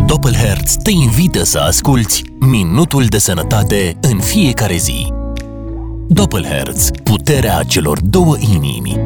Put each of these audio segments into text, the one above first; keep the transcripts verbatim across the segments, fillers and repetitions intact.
Doppelherz te invită să asculți Minutul de Sănătate în fiecare zi. Doppelherz, puterea celor două inimi.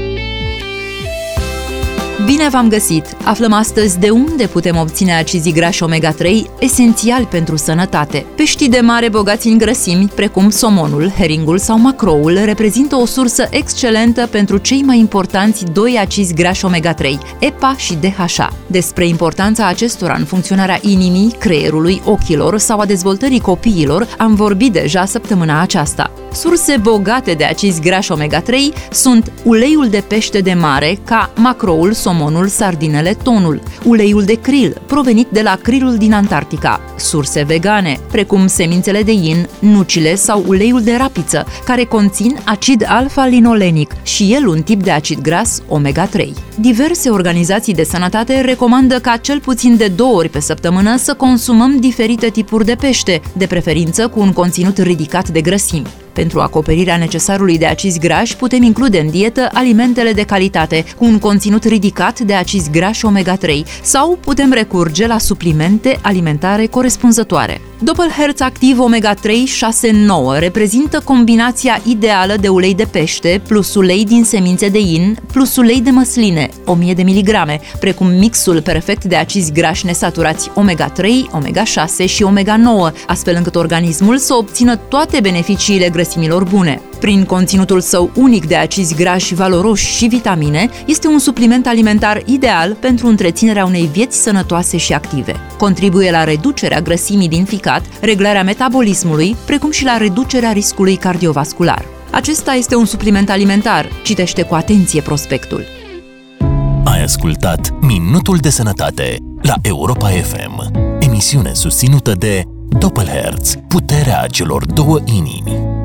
Bine v-am găsit! Aflăm astăzi de unde putem obține acizii grași omega trei, esențiali pentru sănătate. Peștii de mare bogați în grăsimi, precum somonul, heringul sau macroul, reprezintă o sursă excelentă pentru cei mai importanți doi acizi grași omega trei, E P A și D H A. Despre importanța acestora în funcționarea inimii, creierului, ochilor sau a dezvoltării copiilor am vorbit deja săptămâna aceasta. Surse bogate de acizi grași omega trei sunt uleiul de pește de mare, ca macroul, somonul, sardinele, tonul, uleiul de krill, provenit de la krillul din Antarctica, surse vegane, precum semințele de yin, nucile sau uleiul de rapiță, care conțin acid alfa-linolenic și el un tip de acid gras omega trei. Diverse organizații de sănătate recomandă ca cel puțin de două ori pe săptămână să consumăm diferite tipuri de pește, de preferință cu un conținut ridicat de grăsimi. Pentru acoperirea necesarului de acizi grași, putem include în dietă alimentele de calitate, cu un conținut ridicat de acizi grași omega trei, sau putem recurge la suplimente alimentare corespunzătoare. Doppelherz Activ omega trei șase nouă reprezintă combinația ideală de ulei de pește plus ulei din semințe de yin plus ulei de măsline, o mie de miligrame, precum mixul perfect de acizi grași nesaturați omega trei, omega șase și omega nouă, astfel încât organismul să obțină toate beneficiile grăsimilor bune. Prin conținutul său unic de acizi grași valoroși și vitamine, este un supliment alimentar ideal pentru întreținerea unei vieți sănătoase și active. Contribuie la reducerea grăsimii din ficat, reglarea metabolismului, precum și la reducerea riscului cardiovascular. Acesta este un supliment alimentar. Citește cu atenție prospectul. Ai ascultat Minutul de Sănătate la Europa F M, emisiune susținută de Doppelherz, puterea celor două inimi.